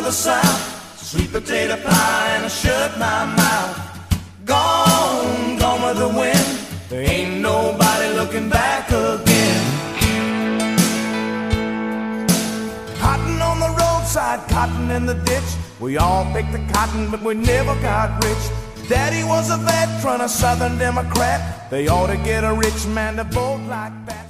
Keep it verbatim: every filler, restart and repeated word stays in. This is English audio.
the South, sweet potato pie and I shut my mouth. Gone, gone with the wind, there ain't nobody looking back again. Cotton on the roadside, cotton in the ditch. We all picked the cotton, but we never got rich. Daddy was a veteran, a Southern Democrat. They ought to get a rich man to vote like that.